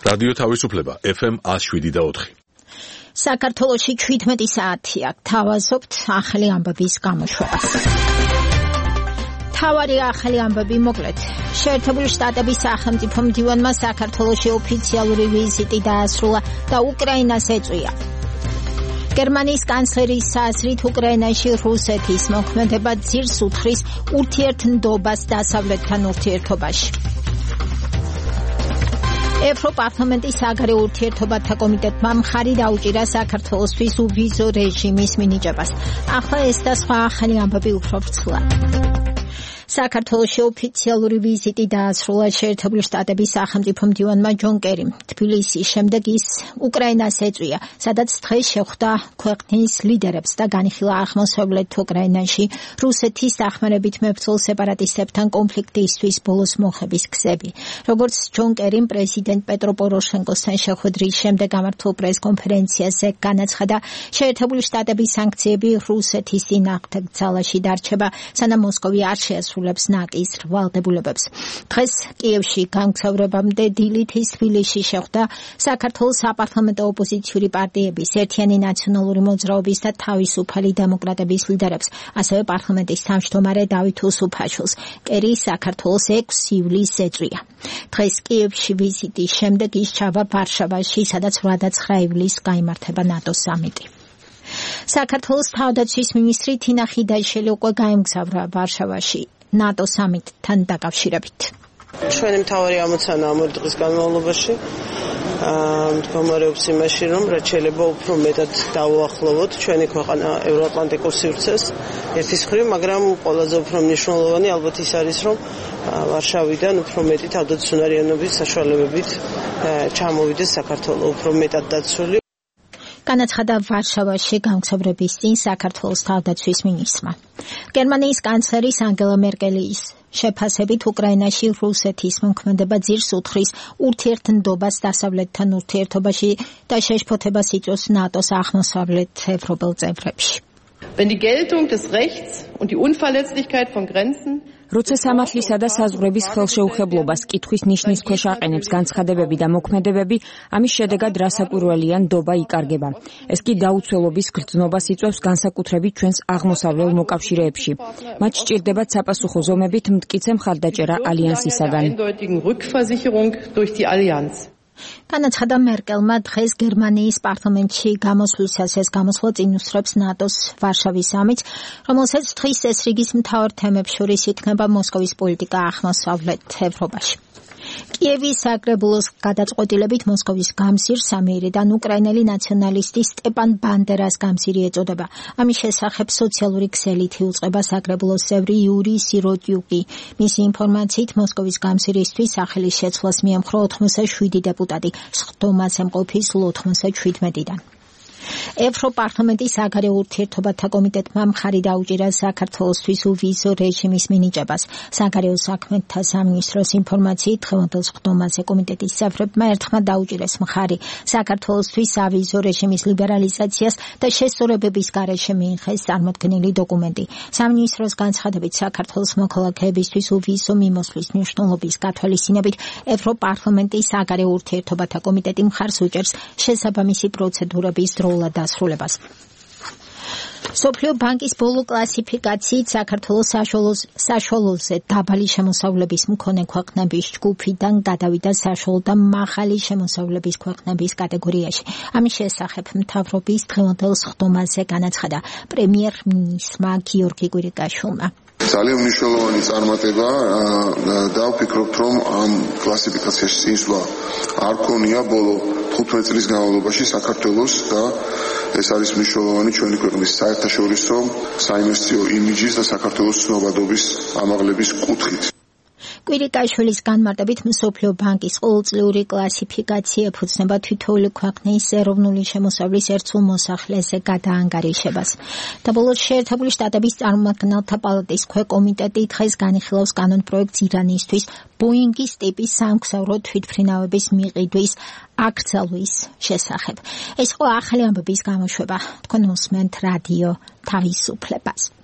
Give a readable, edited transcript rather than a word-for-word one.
რადიო თავისუფლება FM 107.4. საქართველოში 17 საათია. Თავაზობთ ახალი ამბების გამოშვებას. თავარი ახალი ამბები მოკლედ. შეერთებული შტატების სახელმწიფო მდივანმა საქართველოში ოფიციალური ვიზიტი დაასრულა და უკრაინას ეწვია. გერმანიის კანცლერის აზრით უკრაინაში რუსეთის მოქმედება ძირს უთხრის ურთიერთნდობას დასავლეთთან ურთიერთობაში. ევროპარლამენტის საგარეო ურთიერთობათა კომიტეტმა მხარი დაუჭირა საქართველოსთვის უვიზო რეჟიმის მინიჭებას. ახლა ეს და სხვა ახალი ამბები უფრო ვრცლად. საქართველოში ოფიციალური ვიზიტი დაასრულა შეერთებული შტატების სახელმწიფო მდივანმა ჯონ კერიმ. თბილისის შემდეგ ის უკრაინას ეწვია, სადაც დღეს შეხვდა ქვეყნის ლიდერებს და განიხილა აღმოსავლეთ უკრაინაში რუსეთის დახმარებით მებრძოლ სეპარატისტებთან კონფლიქტისთვის ბოლოს მოხების გზები. როგორც ჯონ კერიმ პრეზიდენტ პეტრო პოროშენკოსთან შეხვედრის შემდეგ გამართულ პრესკონფერენციაზე განაცხადა, შეერთებული შტატების სანქციები რუსეთის წინააღმდეგ ძალაში დარჩება, სანამ მოსკოვი არ შეასრულებს ნაკის ვალდებულებებს. დღეს კიევში გამგზავრებამდე დილითის თბილისში შეხვდა საქართველოს საპარლამენტო ოპოზიციური პარტიების, ერთიანი ნაციონალური მოძრაობის და თავისუფალი დემოკრატების ლიდერებს, ასევე პარლამენტის თავმჯდომარე დავით უსუფაშვილს. კერი საქართველოს 6 ივლისს ეწვია. დღეს კიევში ვიზიტის შემდეგ ის ჩავა ვარშავაში, სადაც 8-9 ივლისს გაიმართება ნატოს სამიტი. საქართველოს თავდაცვის მინისტრი თინა ხიდაიშვილი უკვე გაემგზავრა ვარშავაში ნატო სამიტთან დაკავშირებით. ჩვენი მთავარი ამოცანა ამ დღის განმავლობაში მდგომარეობს იმაში, რომ რაც შეიძლება უფრო მეტად დავუახლოვოთ ჩვენი ქვეყანა ევროატლანტიკურ სივრცეს ერთის მხრივ, მაგრამ ყველაზე უფრო მნიშვნელოვანი ალბათ ის არის, რომ ვარშავიდან უფრო მეტი თავდაცვისუნარიანობის საშუალებებით ჩამოვიდეს საქართველო უფრო მეტად დაცული. განაცხადა ვარშავაში გამგზავრების წინ საქართველოს თავდაცვის მინისტრმა. გერმანიის კანცლერის ანგელა მერკელის შეფასებით უკრაინაში რუსეთის მოქმედება ძირს უთხრის ურთიერთნდობას დასავლეთთან ურთიერთობაში და შეშფოთებას იწვევს ნატოს აღმოსავლეთ ევროპელ წევრებში. Wenn die Geltung des Rechts und die Unverletzlichkeit von Grenzen როცა სამართლისა და საზღვრების ხელშეუხებლობას კითხვის ნიშნის ქვეშ აყენებს განცხადებები და მოქმედებები, ამის შედეგად რასაკვირველია ნდობა იკარგება. ეს კი დაუცველობის გრძნობას იწვევს განსაკუთრებით ჩვენს აღმოსავლელ მოკავშირეებში. მათ სჭირდებათ საპასუხო ზომებით მტკიცე მხარდაჭერა ალიანსისაგან. განაცხადა მერკელმა დღეს გერმანიის პარლამენტში გამოსვლისას. ეს გამოსვლა წინ უსწრებს ნატოს ვარშავის სამიტს, რომელსაც დღის წესრიგის მთავარ თემებს შორის იქნება მოსკოვის პოლიტიკა აღმოსავლეთ ევროპაში. კიევის საკრებულოს გადაწყვეტილებით მოსკოვის გამზირს ამიერიდან უკრაინელი ნაციონალისტი სტეპან ბანდერას გამზირი ეწოდება. ამის შესახებ სოციალური ქსელით იუწყება საკრებულოს წევრი იური სიროტიუკი. მისი ინფორმაციით მოსკოვის გამზირისთვის სახელის შეცვლას მიემხრო 87 დეპუტატი, სხდომას ემყოფის 97-დან. ევროპარლამენტის საგარეო ურთიერთობათა კომიტეტმა მხარი დაუჭირა საქართველოსთვის უვიზო რეჟიმის მინიჭებას. საგარეო საქმეთა სამინისტროს ინფორმაციით დღევანდელ სხდომაზე კომიტეტის წევრებმა ერთხმად დაუჭირეს მხარი საქართველოსთვის ავიზო რეჟიმის ლიბერალიზაციას და შესწორებების გარეშე მიიღეს წარმოქმნილი დოკუმენტი. სამინისტროს განცხადებით საქართველოს მოქალაქეებისთვის უვიზო მიმოსვლის მნიშვნელობის გათვალისწინებით ევროპარლამენტის საგარეო ურთიერთობათა კომიტეტი მხარს უჭერს შესაბამისი პროცედურების დასრულებას. მსოფლიო ბანკის ბოლო კლასიფიკაციით საქართველოს საშუალოზე დაბალი შემოსავლების მქონე ქვეყნების ჯგუფიდან გადავიდა საშუალო და მაღალი შემოსავლების ქვეყნების კატეგორიაში. ამის შესახებ მთავრობის დღევანდელ სხდომაზე განაცხადა პრემიერ-მინისტრმა გიორგი კვირიკაშვილმა. ძალიან მნიშვნელოვანი წარმატება და ვფიქრობთ, რომ ამ კლასიფიკაციაში წინსვლა არ ქონია ბოლო 15 წლის განმავლობაში საქართველოს და ეს არის მნიშვნელოვანი ჩვენი ქვეყნის საერთაშორისო საინვესტიციო იმიჯის და საქართველოს ცნობადობის ამაღლების კუთხით. კვირიკაშვილის განმარტებით მსოფლიო ბანკის ყოველწლიური კლასიფიკაცია ეფუძნება თითოეული ქვეყნის ეროვნული შემოსავლის ერთსულ მოსახლეზე გადაანგარიშებას. და ბოლოს შეერთებული შტატების წარმომადგენელთა პალატის ქვეკომიტეტი დღეს განიხილავს კანონპროექტს ირანისთვის ბოინგის ტიპის სამგზავრო თვითმფრინავების მიყიდვის აკრძალვის შესახებ. ეს იყო ახალი ამბების გამოშვება. თქვენ უსმენთ რადიო თავისუფლებას.